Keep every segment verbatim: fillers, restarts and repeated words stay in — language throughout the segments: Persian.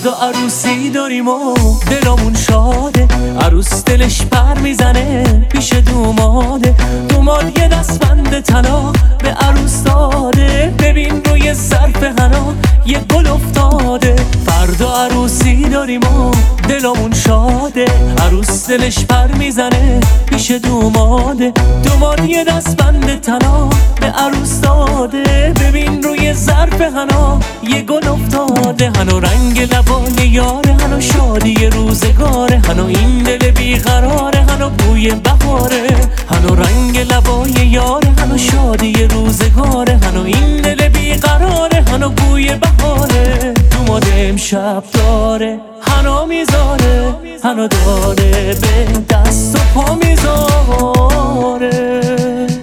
فردا عروسی داریم و دلمون شاده، عروس دلش پر میزنه پیش دوماده. دوماد یه دستبند طلا به عروس داده، ببین روی ظرف حنا یه گل افتاده. فردا عروسی داریم و دلمون شاده، عروس دلش پر میزنه پیش دوماده. دوماد یه دستبند طلا به عروس داده، ببین روی ظرف حنا یه گل افتاده. حنا رنگ لبای یاره، حنا شادی روزگاره، حنا این دل بیقراره، حنا بوی بهاره. حنا رنگ لبای یاره، حنا شادی روزگاره، حنا این دل بیقراره، حنا بوی بهاره. دوماد امشب داره حنا میذاره، حنا داره به دست و پا میذاره.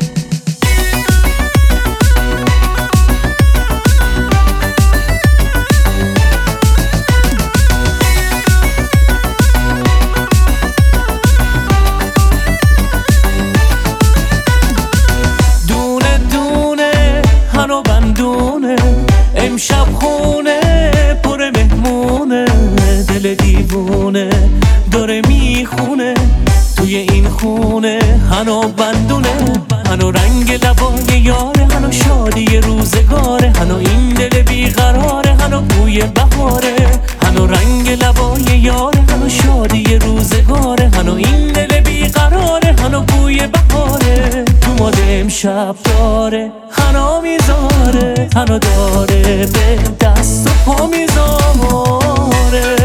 امشب خونه پر مهمونه، دل دیوونه داره میخونه توی این خونه. حنا بندونه، حنا رنگ لبای یاره، حنا شادی روزگاره، حنا این دل بیقراره، حنا بوی بهاره. حنا رنگ لبای یاره، حنا شادی روزگاره، حنا این دل بیقراره، حنا بوی بهاره. دوماد امشب داره حنا میذاره، حنا داره به دست و پا میذاره.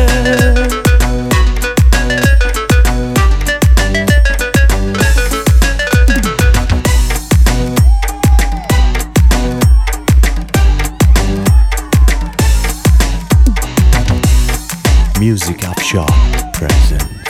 Music Upshot presents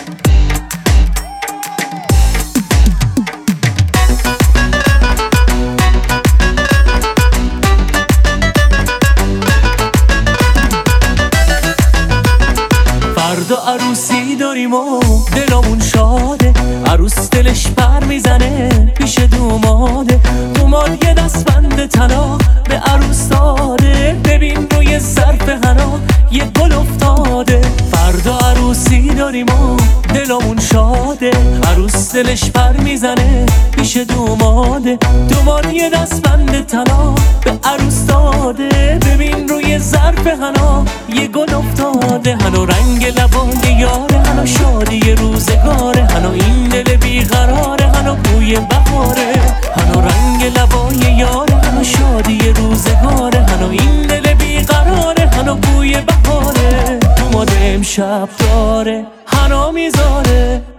فردا عروسی داریم و دلمون شاده، عروس دلش پر میزنه پیش دوماده. دوماد یه دستبند طلا به عروس داده، ببین روی ظرف حنا یه گل افتاده. فردا عروسی داریم و دلمون شاده، عروس دلش پر میزنه پیش دوماده. دوماد یه دستبند طلا به عروس داده، ببین روی ظرف حنا یه گل افتاده. حنا رنگ لبای یاره، حنا شادی روزگاره، حنا این دل بیقراره، حنا بوی بهاره. حنا رنگ لبای یاره، حنا شادی روزگاره، حنا این دل بیقراره، حنا بوی بهاره. دوماد امشب داره حنا میذاره،